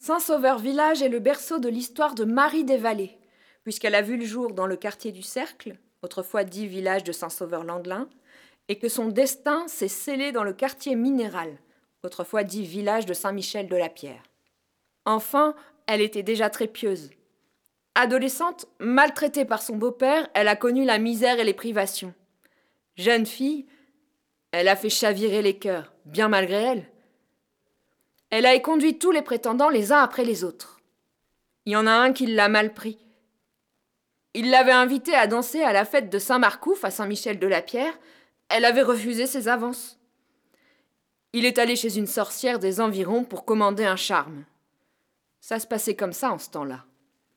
Saint-Sauveur-Village est le berceau de l'histoire de Marie des Vallées, puisqu'elle a vu le jour dans le quartier du Cercle, autrefois dit village de Saint-Sauveur-Landelin, et que son destin s'est scellé dans le quartier minéral, autrefois dit village de Saint-Michel-de-la-Pierre. Enfin, elle était déjà très pieuse. Adolescente, maltraitée par son beau-père, elle a connu la misère et les privations. Jeune fille, elle a fait chavirer les cœurs, bien malgré elle. Elle a éconduit tous les prétendants les uns après les autres. Il y en a un qui l'a mal pris. Il l'avait invitée à danser à la fête de Saint-Marcouf à Saint-Michel-de-la-Pierre. Elle avait refusé ses avances. Il est allé chez une sorcière des environs pour commander un charme. Ça se passait comme ça en ce temps-là.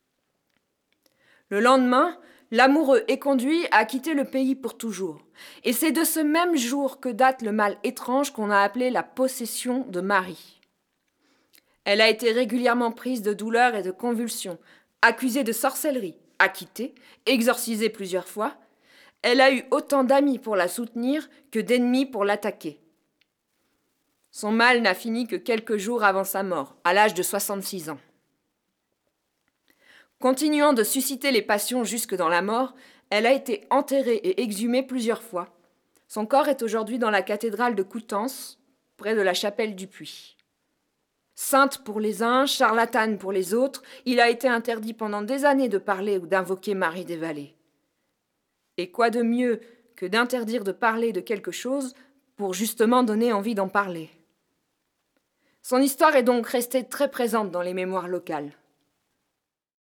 Le lendemain, l'amoureux est conduit à quitter le pays pour toujours. Et c'est de ce même jour que date le mal étrange qu'on a appelé la possession de Marie. Elle a été régulièrement prise de douleurs et de convulsions, accusée de sorcellerie, acquittée, exorcisée plusieurs fois. Elle a eu autant d'amis pour la soutenir que d'ennemis pour l'attaquer. Son mal n'a fini que quelques jours avant sa mort, à l'âge de 66 ans. Continuant de susciter les passions jusque dans la mort, elle a été enterrée et exhumée plusieurs fois. Son corps est aujourd'hui dans la cathédrale de Coutances, près de la chapelle du Puy. Sainte pour les uns, charlatane pour les autres, il a été interdit pendant des années de parler ou d'invoquer Marie des Vallées. Et quoi de mieux que d'interdire de parler de quelque chose pour justement donner envie d'en parler? Son histoire est donc restée très présente dans les mémoires locales.